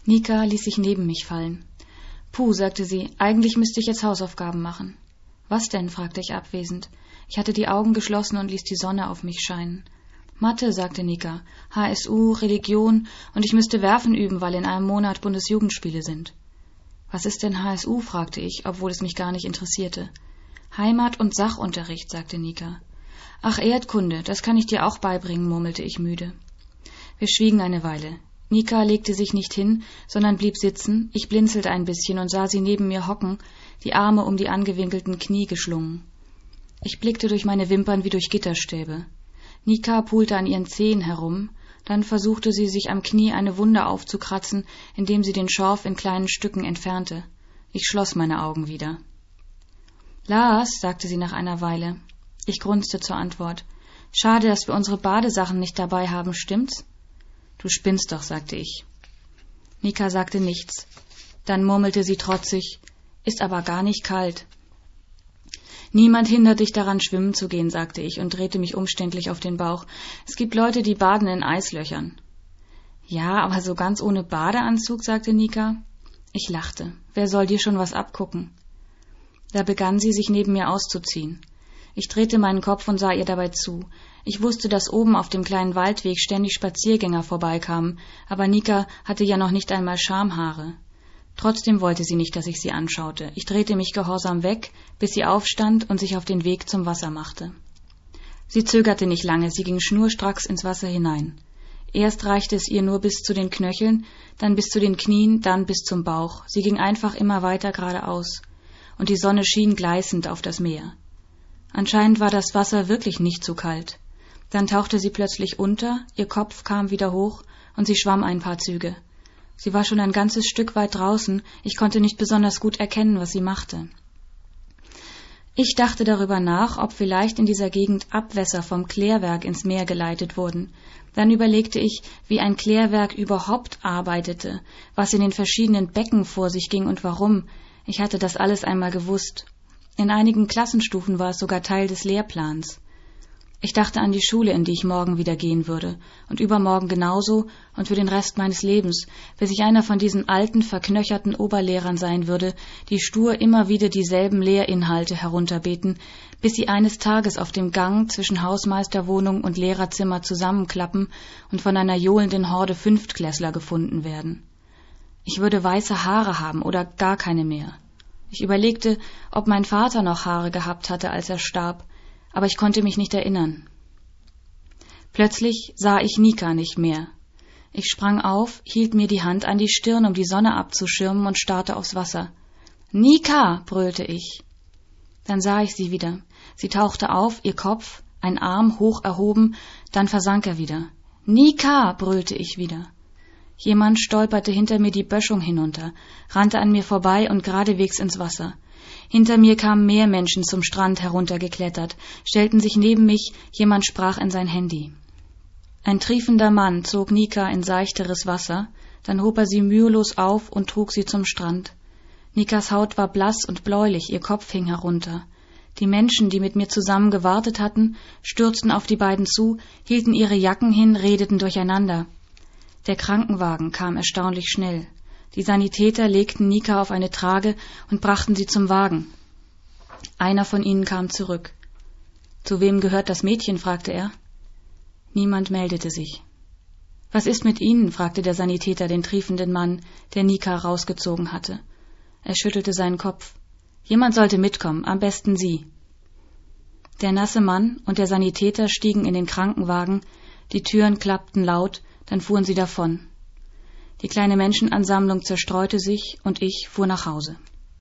Nika ließ sich neben mich fallen. »Puh«, sagte sie, »eigentlich müsste ich jetzt Hausaufgaben machen.« »Was denn?« fragte ich abwesend. Ich hatte die Augen geschlossen und ließ die Sonne auf mich scheinen. »Mathe«, sagte Nika, »HSU, Religion und ich müsste Werfen üben, weil in einem Monat Bundesjugendspiele sind.« »Was ist denn HSU?« fragte ich, obwohl es mich gar nicht interessierte. »Heimat- und Sachunterricht«, sagte Nika. »Ach, Erdkunde, das kann ich dir auch beibringen«, murmelte ich müde. Wir schwiegen eine Weile. Nika legte sich nicht hin, sondern blieb sitzen, ich blinzelte ein bisschen und sah sie neben mir hocken, die Arme um die angewinkelten Knie geschlungen. Ich blickte durch meine Wimpern wie durch Gitterstäbe. Nika pulte an ihren Zehen herum, dann versuchte sie, sich am Knie eine Wunde aufzukratzen, indem sie den Schorf in kleinen Stücken entfernte. Ich schloss meine Augen wieder. »Lars«, sagte sie nach einer Weile. Ich grunzte zur Antwort. »Schade, dass wir unsere Badesachen nicht dabei haben, stimmt's?« »Du spinnst doch«, sagte ich. Nika sagte nichts. Dann murmelte sie trotzig, »Ist aber gar nicht kalt.« »Niemand hindert dich daran, schwimmen zu gehen«, sagte ich und drehte mich umständlich auf den Bauch. »Es gibt Leute, die baden in Eislöchern.« »Ja, aber so ganz ohne Badeanzug«, sagte Nika. Ich lachte. »Wer soll dir schon was abgucken?« Da begann sie, sich neben mir auszuziehen. Ich drehte meinen Kopf und sah ihr dabei zu. Ich wusste, dass oben auf dem kleinen Waldweg ständig Spaziergänger vorbeikamen, aber Nika hatte ja noch nicht einmal Schamhaare. Trotzdem wollte sie nicht, dass ich sie anschaute. Ich drehte mich gehorsam weg, bis sie aufstand und sich auf den Weg zum Wasser machte. Sie zögerte nicht lange, sie ging schnurstracks ins Wasser hinein. Erst reichte es ihr nur bis zu den Knöcheln, dann bis zu den Knien, dann bis zum Bauch. Sie ging einfach immer weiter geradeaus. Und die Sonne schien gleißend auf das Meer. Anscheinend war das Wasser wirklich nicht so kalt. Dann tauchte sie plötzlich unter, ihr Kopf kam wieder hoch und sie schwamm ein paar Züge. Sie war schon ein ganzes Stück weit draußen, ich konnte nicht besonders gut erkennen, was sie machte. Ich dachte darüber nach, ob vielleicht in dieser Gegend Abwässer vom Klärwerk ins Meer geleitet wurden. Dann überlegte ich, wie ein Klärwerk überhaupt arbeitete, was in den verschiedenen Becken vor sich ging und warum. Ich hatte das alles einmal gewusst. In einigen Klassenstufen war es sogar Teil des Lehrplans. Ich dachte an die Schule, in die ich morgen wieder gehen würde, und übermorgen genauso und für den Rest meines Lebens, bis ich einer von diesen alten, verknöcherten Oberlehrern sein würde, die stur immer wieder dieselben Lehrinhalte herunterbeten, bis sie eines Tages auf dem Gang zwischen Hausmeisterwohnung und Lehrerzimmer zusammenklappen und von einer johlenden Horde Fünftklässler gefunden werden. Ich würde weiße Haare haben oder gar keine mehr. Ich überlegte, ob mein Vater noch Haare gehabt hatte, als er starb, aber ich konnte mich nicht erinnern. Plötzlich sah ich Nika nicht mehr. Ich sprang auf, hielt mir die Hand an die Stirn, um die Sonne abzuschirmen und starrte aufs Wasser. »Nika«, brüllte ich. Dann sah ich sie wieder. Sie tauchte auf, ihr Kopf, ein Arm hoch erhoben, dann versank er wieder. »Nika«, brüllte ich wieder. Jemand stolperte hinter mir die Böschung hinunter, rannte an mir vorbei und geradewegs ins Wasser. Hinter mir kamen mehr Menschen zum Strand heruntergeklettert, stellten sich neben mich, jemand sprach in sein Handy. Ein triefender Mann zog Nika in seichteres Wasser, dann hob er sie mühelos auf und trug sie zum Strand. Nikas Haut war blass und bläulich, ihr Kopf hing herunter. Die Menschen, die mit mir zusammen gewartet hatten, stürzten auf die beiden zu, hielten ihre Jacken hin, redeten durcheinander. Der Krankenwagen kam erstaunlich schnell. Die Sanitäter legten Nika auf eine Trage und brachten sie zum Wagen. Einer von ihnen kam zurück. »Zu wem gehört das Mädchen?« fragte er. Niemand meldete sich. »Was ist mit Ihnen?« fragte der Sanitäter den triefenden Mann, der Nika rausgezogen hatte. Er schüttelte seinen Kopf. »Jemand sollte mitkommen, am besten Sie.« Der nasse Mann und der Sanitäter stiegen in den Krankenwagen, die Türen klappten laut, dann fuhren sie davon. Die kleine Menschenansammlung zerstreute sich und ich fuhr nach Hause.